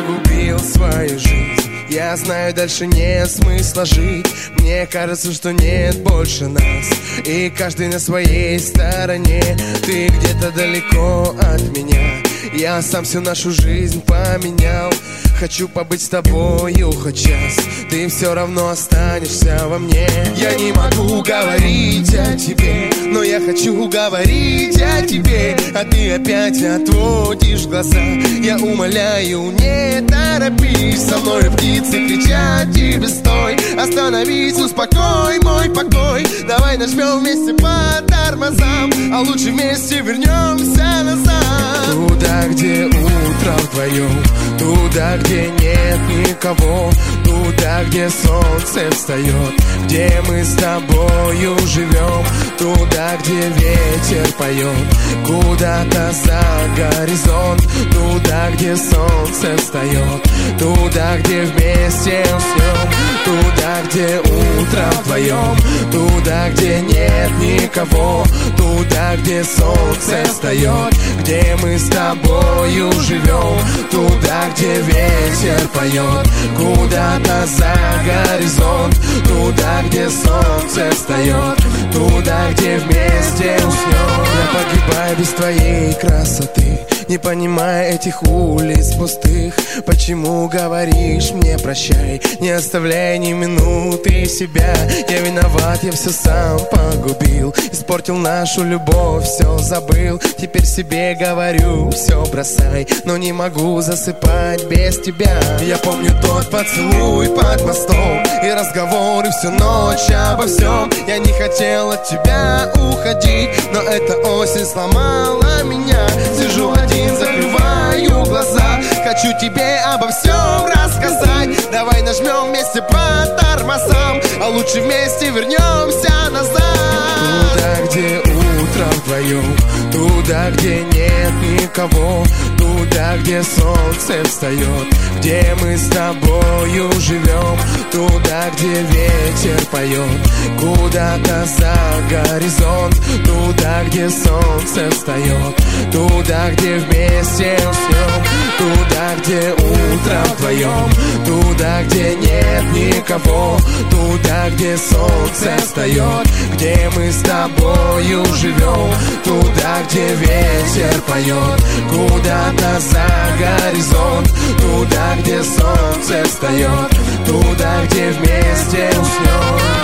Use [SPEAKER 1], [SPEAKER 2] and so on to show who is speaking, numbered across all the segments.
[SPEAKER 1] погубил свою жизнь. Я знаю, дальше нет смысла жить. Мне кажется, что нет больше нас, и каждый на своей стороне. Ты где-то далеко от меня. Я сам всю нашу жизнь поменял. Хочу побыть с тобою хоть час, ты все равно останешься во мне. Я не могу говорить о тебе, но я хочу говорить о тебе. А ты опять отводишь глаза. Я умоляю, не торопись. Со мной птицы кричат тебе стой. Остановись, успокой мой покой. Давай нажмем вместе по тормозам, а лучше вместе вернемся назад. Туда, где утро вдвоем, туда, где нет никого, туда, где солнце встает, где мы с тобою живем, туда, где ветер поет куда-то за горизонт, туда, где солнце встает, туда, где вместе уснем, туда, где утро вдвоем, туда, где нет никого, туда, где солнце встает, где мы с тобою живем, туда, где ветер поет куда-то за горизонт, туда, где солнце встает, туда, где вместе уснем. Я погибаю без твоей красоты, не понимая этих улиц пустых. Почему говоришь мне прощай, не оставляя ни минуты себя? Я виноват, я все сам погубил, испортил нашу любовь, все забыл. Теперь себе говорю, все бросай, но не могу засыпать без тебя. Я помню тот поцелуй под мостом и разговоры всю ночь обо всем. Я не хотел от тебя уходить, но эта осень сломала меня. Сижу один, закрываю глаза, хочу тебе обо всем рассказать. Давай нажмем вместе по тормозам, а лучше вместе вернемся назад. Туда, где утро вдвоем, туда, где нет никого, туда, где солнце встает, где мы с тобою живем, туда, где ветер поет куда-то за горизонт, туда, где солнце встает, туда, где вместе уснем, туда, где утро вдвоем, туда, где нет никого, туда, где солнце встает, где мы с тобою живем, туда, где ветер поет куда-то за горизонт, туда, где солнце встает, туда, где вместе уснем.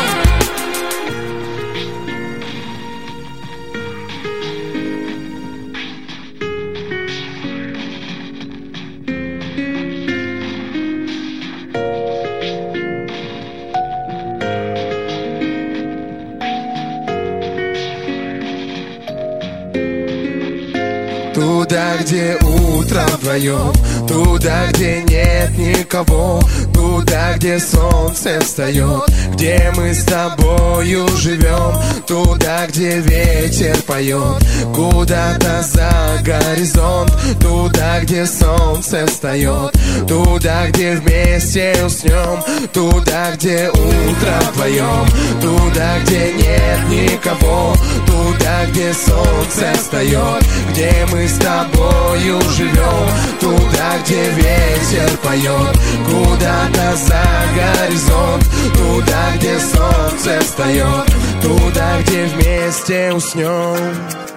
[SPEAKER 1] Туда, где утро вдвоем, туда, где нет никого, туда, где солнце встает, где мы с тобою живем, туда, где ветер поет куда-то за горизонт, туда, где солнце встает, туда, где вместе уснем, туда, где утро вдвоем, туда, где нет никого, туда, где солнце встает, где мы с тобою живем, туда, где ветер поет куда-то за горизонт, туда, где солнце встает, туда, где вместе уснем.